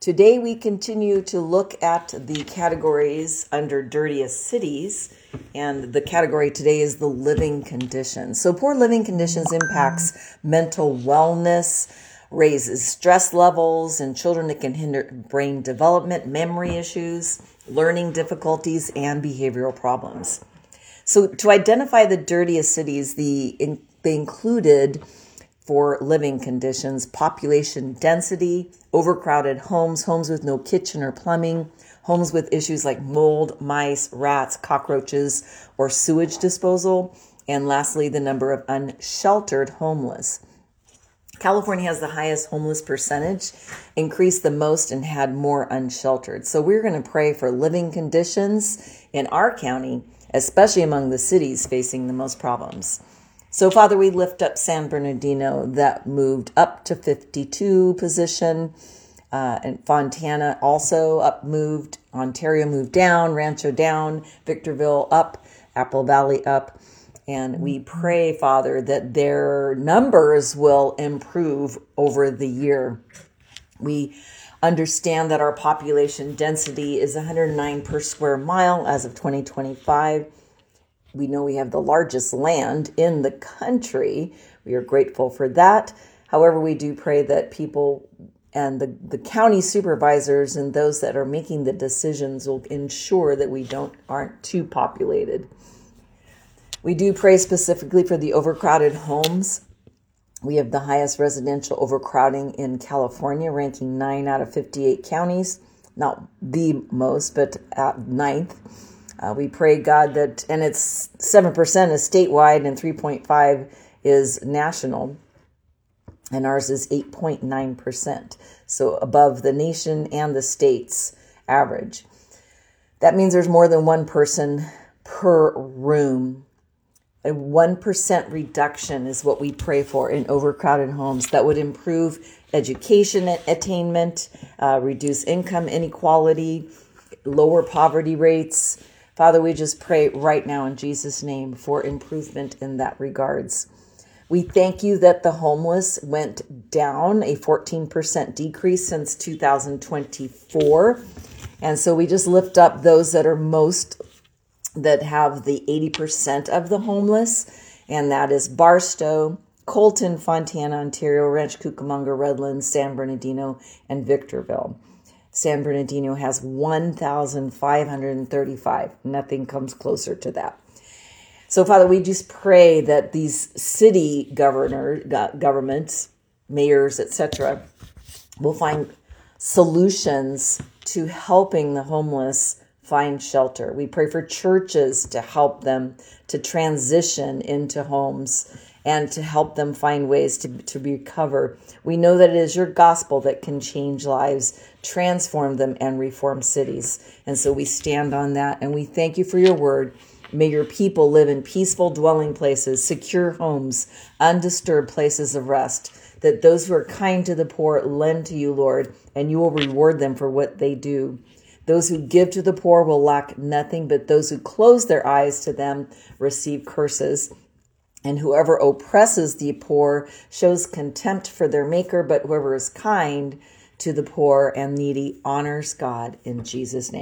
Today we continue to look at the categories under dirtiest cities, and the category today is the living conditions. So poor living conditions impacts mental wellness, raises stress levels in children. It can hinder brain development, memory issues, learning difficulties, and behavioral problems. So to identify the dirtiest cities, they included for living conditions: population density, overcrowded homes, homes with no kitchen or plumbing, homes with issues like mold, mice, rats, cockroaches, or sewage disposal, and lastly, the number of unsheltered homeless. California has the highest homeless percentage, increased the most, and had more unsheltered. So we're going to pray for living conditions in our county, especially among the cities facing the most problems. So, Father, we lift up San Bernardino that moved up to 52 position, and Fontana also up moved, Ontario moved down, Rancho down, Victorville up, Apple Valley up. And we pray, Father, that their numbers will improve over the year. We understand that our population density is 109 per square mile as of 2025. We know we have the largest land in the country. We are grateful for that. However, we do pray that people and the county supervisors and those that are making the decisions will ensure that we aren't too populated. We do pray specifically for the overcrowded homes. We have the highest residential overcrowding in California, ranking 9 out of 58 counties. Not the most, but at 9th. We pray, God, that, and it's 7% is statewide and 3.5 is national, and ours is 8.9%, so above the nation and the state's average. That means there's more than one person per room. A 1% reduction is what we pray for in overcrowded homes. That would improve education attainment, reduce income inequality, lower poverty rates. Father, we just pray right now in Jesus' name for improvement in that regards. We thank you that the homeless went down, a 14% decrease since 2024. And so we just lift up those that have the 80% of the homeless, and that is Barstow, Colton, Fontana, Ontario, Rancho Cucamonga, Redlands, San Bernardino, and Victorville. San Bernardino has 1,535. Nothing comes closer to that. So, Father, we just pray that these city governments, mayors, etc., will find solutions to helping the homeless find shelter. We pray for churches to help them to transition into homes and to help them find ways to recover. We know that it is your gospel that can change lives, transform them, and reform cities. And so we stand on that, and we thank you for your word. May your people live in peaceful dwelling places, secure homes, undisturbed places of rest, that those who are kind to the poor lend to you, Lord, and you will reward them for what they do. Those who give to the poor will lack nothing, but those who close their eyes to them receive curses. And whoever oppresses the poor shows contempt for their maker, but whoever is kind to the poor and needy honors God in Jesus' name.